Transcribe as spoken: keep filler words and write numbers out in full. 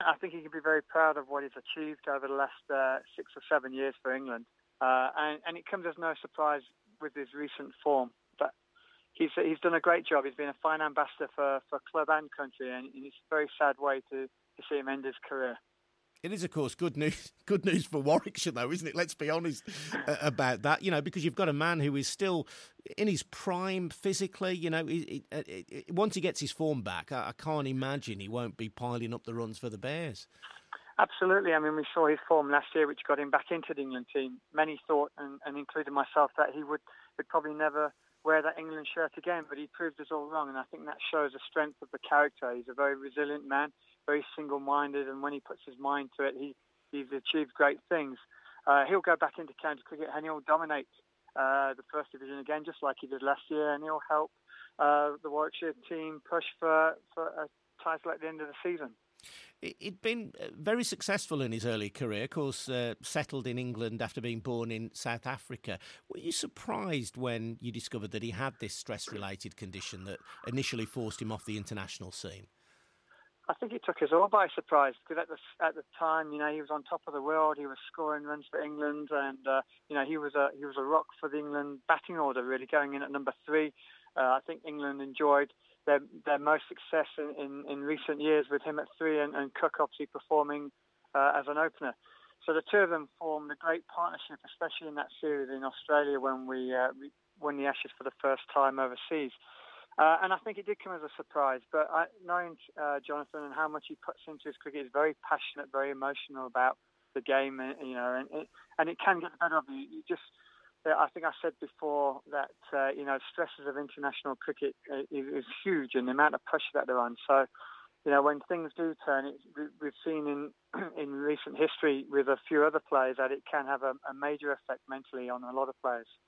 I think he can be very proud of what he's achieved over the last uh, six or seven years for England. Uh, and, and it comes as no surprise with his recent form. But he's he's done a great job. He's been a fine ambassador for, for club and country, and, and it's a very sad way to, to see him end his career. It is, of course, good news Good news for Warwickshire, though, isn't it? Let's be honest uh, about that, you know, because you've got a man who is still in his prime physically, you know, he, he, he, he, once he gets his form back, I, I can't imagine he won't be piling up the runs for the Bears. Absolutely. I mean, we saw his form last year, which got him back into the England team. Many thought, and, and including myself, that he would, would probably never wear that England shirt again, but he proved us all wrong, and I think that shows the strength of the character. He's a very resilient man, very single-minded, and when he puts his mind to it, he, he's achieved great things. Uh, he'll go back into county cricket and he'll dominate uh, the First Division again, just like he did last year, and he'll help uh, the Warwickshire team push for, for a title at the end of the season. He'd been very successful in his early career, of course, uh, settled in England after being born in South Africa. Were you surprised when you discovered that he had this stress-related condition that initially forced him off the international scene? I think it took us all by surprise, because at the at the time, you know, he was on top of the world. He was scoring runs for England, and uh, you know, he was a he was a rock for the England batting order, really, going in at number three. Uh, I think England enjoyed their their most success in, in, in recent years with him at three, and, and Cook obviously performing uh, as an opener. So the two of them formed a great partnership, especially in that series in Australia when we, uh, we won the Ashes for the first time overseas. Uh, and I think it did come as a surprise. But I, knowing uh, Jonathan and how much he puts into his cricket, he's very passionate, very emotional about the game, and, you know, and it, and it can get the better of you. You just, I think I said before that uh, you know, stresses of international cricket is, is huge, and the amount of pressure that they're on. So, you know, when things do turn, it, we've seen in in recent history with a few other players that it can have a, a major effect mentally on a lot of players.